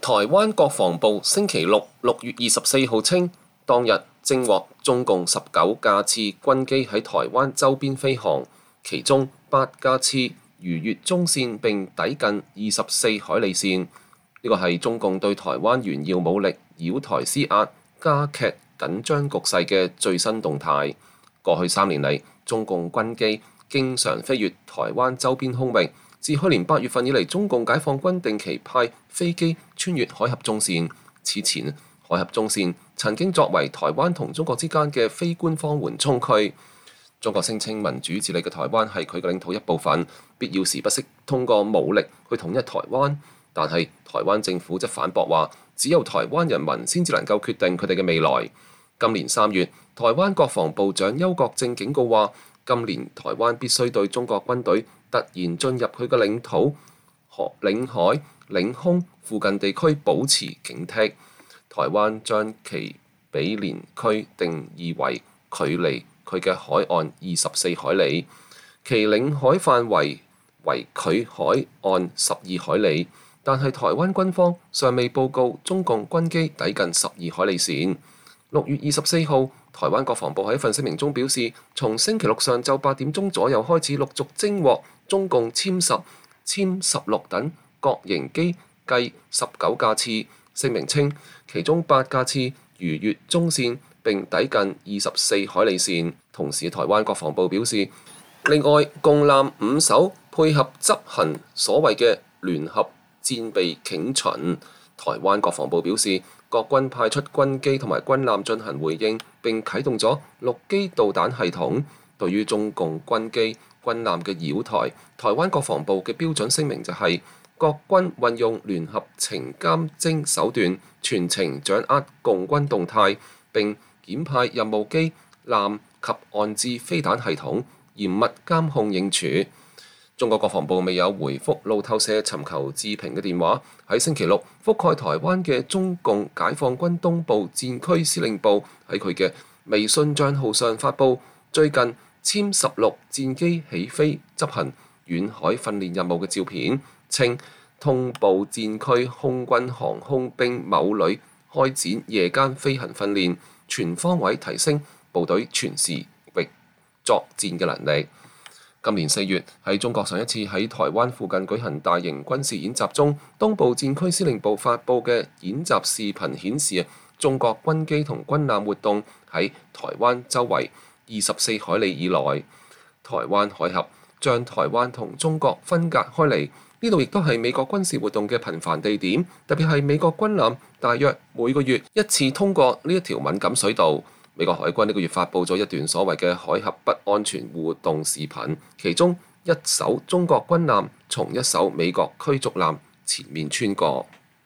台灣國防部星期六6月24號稱，當日偵獲中共19架次軍機喺台灣周邊飛航，其中8架次逾越中線並抵近24海里線。呢個係中共對台灣炫耀武力、擾台施壓、加劇緊張局勢嘅最新動態。過去3年嚟，中共軍機經常飛越台灣周邊空域。自去年8月份以嚟，中共解放軍定期派飛機穿越海峽中線。此前，海峽中線曾經作為台灣同中國之間嘅非官方緩衝區。中國聲稱民主治理嘅台灣係佢嘅領土一部分，必要時不惜通過武力去統一台灣。但係台灣政府則反駁話，只有台灣人民先至能夠決定佢哋嘅未來。今年3月，台灣國防部長邱國正警告話，今年台灣必須對中國軍隊突然進入佢嘅領土、領海、領空附近地區保持警惕。台灣將其比連區定義為距離佢嘅海岸24海里，其領海範圍為距海岸12海里。但係台灣軍方尚未報告中共軍機抵近12海里線。6月24號，台灣國防部喺一份聲明中表示，從星期六上晝8點鐘左右開始陸續偵獲中共殲10、殲16等各型機計19架次。聲明稱，其中8架次逾越中線並抵近24海里線。同時，台灣國防部表示，另外共艦5艘配合執行所謂嘅聯合戰備警巡。台灣國防部表示，各軍派出軍機同埋軍艦進行回應，並啟動咗陸基導彈系統。對於中共軍機、軍艦嘅擾台，台灣國防部嘅標準聲明就係，各軍運用聯合情監偵手段，全程掌握共軍動態，並檢派任務機、艦及岸置飛彈系統，嚴密監控應處。中國國防部未有回覆路透社尋求置評嘅電話。喺星期六，覆蓋台灣嘅中共解放軍東部戰區司令部喺佢嘅微信帳號上發布最近殲16戰機起飛執行遠海訓練任務嘅照片，稱東部戰區空軍航空兵某旅開展夜間飛行訓練，全方位提升部隊全時域作戰嘅能力。今年4月，喺中國上一次喺台灣附近舉行大型軍事演習中，東部戰區司令部發布嘅演習視頻顯示，中國軍機同軍艦活動喺台灣周圍24海里以內。台灣海峽將台灣同中國分隔開嚟，呢度亦都係美國軍事活動嘅頻繁地點，特別係美國軍艦大約每個月一次通過呢一條敏感水道。美國海軍呢個月發布咗一段所謂嘅海峽不安全互動視頻，其中一艘中國軍艦從一艘美國驅逐艦前面穿過。